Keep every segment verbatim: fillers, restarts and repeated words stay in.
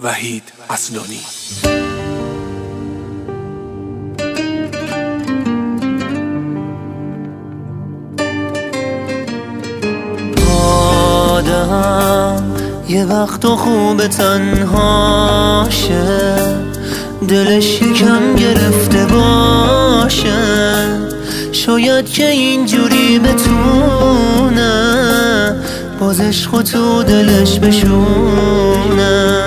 وحید اصلانی. آدم یه وقت خوب تنهاشه، دلش یکم گرفته باشه، شاید که اینجوری بتونه باز عشق تو دلش بشونه.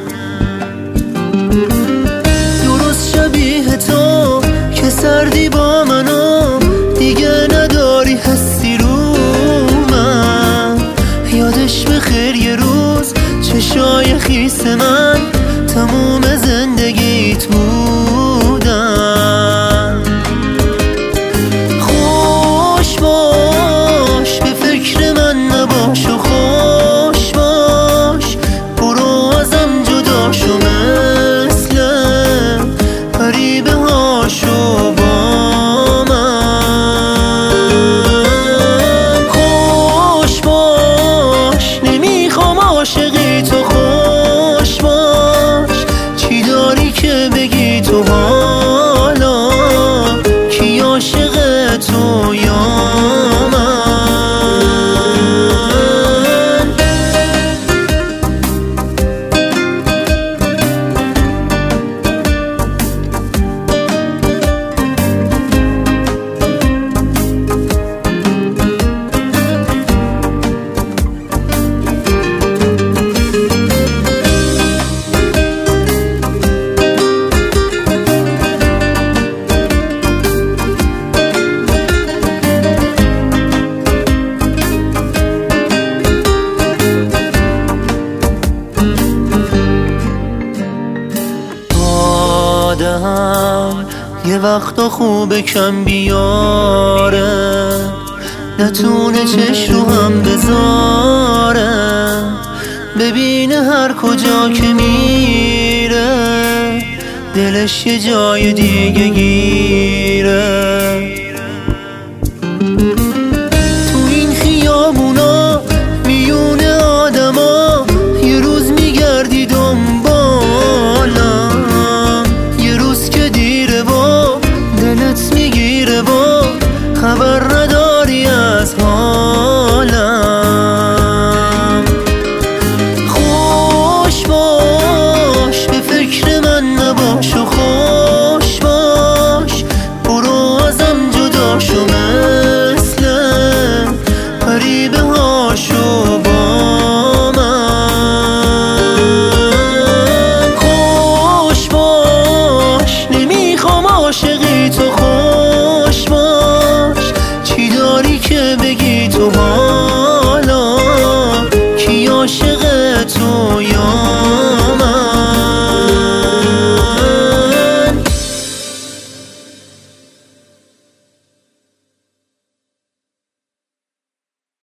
درست شبیه تو که سردی با منو دیگه نداری حسی رو من، یادش بخیر یه روز چشای خیس من تموم زندگیت بودن. خوش باش به فکر من نباش و خوش باش، برو ازم جدا شو مثل غریبه هاشو با من. خوش باش نمیخوام عاشقی تو، خوش باش چی داری که بگی تو حالا کی عاشق تو یا من. آدم یه وقتا خوبه کم بیاره، نتونه چش رو هم بذاره، ببینه هر کجا که میره دلش یه جای دیگه گیره.